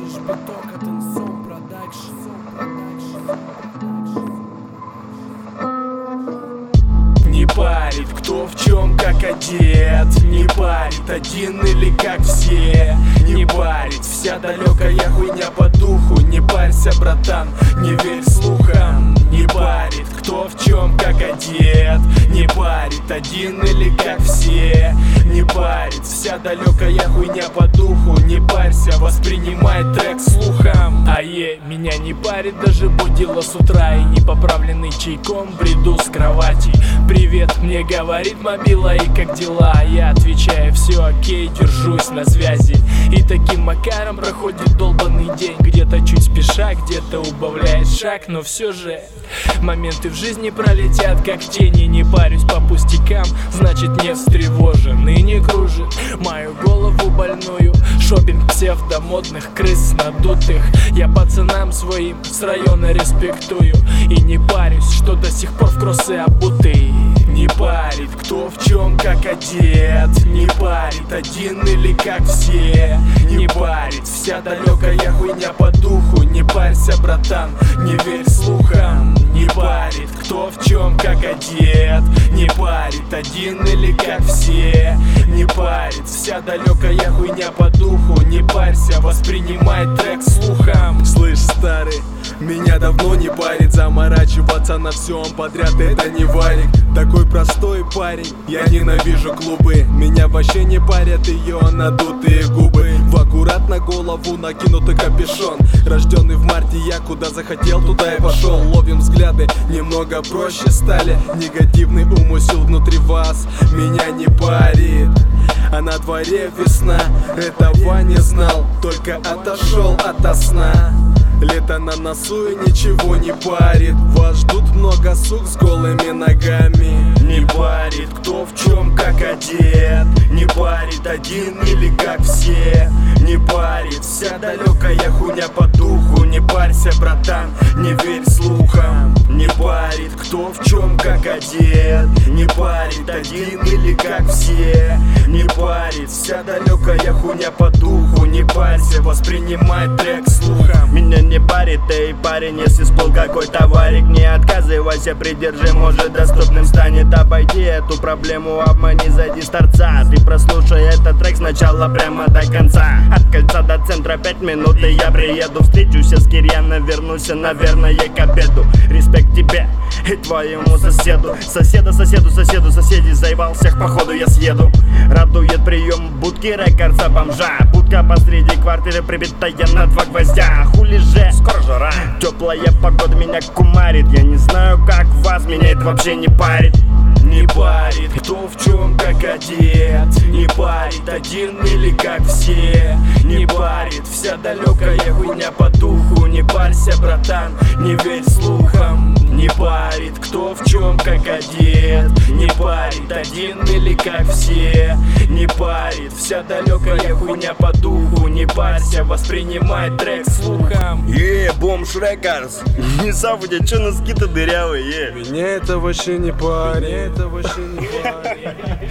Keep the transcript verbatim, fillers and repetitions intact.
слышишь поток от Инсом Продакшн. Не парит, кто в чем как одет. Не парит, один или как все. Не парит, вся далекая хуйня по духу. Не парься, братан, не верь слухам. Не парит, кто в чем как одет. Не парит, один или как все. Не парит, вся далекая хуйня по духу. Не парься, воспринимай трек слухом. А е, меня не парит даже будило с утра. И не поправленный чайком бреду с кровати. Привет, мне говорит мобила, и как дела? Я отвечаю, все окей, держусь на связи. И таким макаром проходит долбанный день. Где-то чуть спеша, где-то убавляет шаг. Но все же моменты в жизни пролетят как тени. Не парюсь по пустякам, значит не встревожен. И не кружит мою голову больную шопинг псевдомодных крыс надутых. Я пацанам своим с района респектую. И не парюсь, что до сих пор в кроссы обутый. Не парит, кто в чем как одет. Не парит, один или как все. Не парит, вся далекая хуйня по духу. Не парься, братан, не верь слухам. Не парит, кто в чем как одет. Не парит, один или как все. Не парит, вся далекая хуйня по духу. Не парься, воспринимай трек слухом. Слышь, старый, меня давно не парит заморачиваться на всем подряд, это не варик. Такой простой парень, я ненавижу клубы. Меня вообще не парят ее надутые губы. В аккуратно голову накинутый капюшон. Рожденный в марте, я куда захотел, туда и пошел. Ловим взгляды, немного проще стали. Негативный умысел внутри вас меня не парит. А на дворе весна, этого не знал, только отошел ото сна. Лето на носу и ничего не парит. Вас ждут много сук с голыми ногами. Не парит, кто в чем как одет. Не парит, один или как все. Не парит, вся далекая хуйня по духу. Не парься, братан, не верь слухам. Не парит, кто в чем как одет. Не парит, один или как все. Не парит, вся далекая хуйня по духу. Не парься, воспринимай трек слухом. Меня не парит, эй, парень, если всплыл какой-то варик. Не отказывайся, придержи, может доступным станет. Обойди эту проблему, обмани, зайди с торца. Ты прослушай этот трек сначала прямо до конца. От кольца до центра пять минут и я приеду. Встречусь с Кирьяно, вернусь, наверное, к обеду. Респект тебе и твоему соседу. Соседа, соседу, соседу, соседи, заебал всех, походу я съеду. Радует прием будки рекордса бомжа. Будка посреди квартиры, прибитая на два гвоздя. Хули же, скоро жара, теплая погода меня кумарит. Я не знаю, как вас, меня это вообще не парит. Не парит, кто в чем как одет. Не парит, один или как все. Не парит, вся далекая хуйня по духу. Не парься, братан, не верь слухам. Не парит, кто в чем как одет. Не парит, один или как все. Не парит, вся далекая хуйня по духу. Не парься, воспринимай трек слухом. Е, бомж рекордс. Не забудь, че носки-то дырявые, е. Меня это вообще не парит. Это вообще не парит.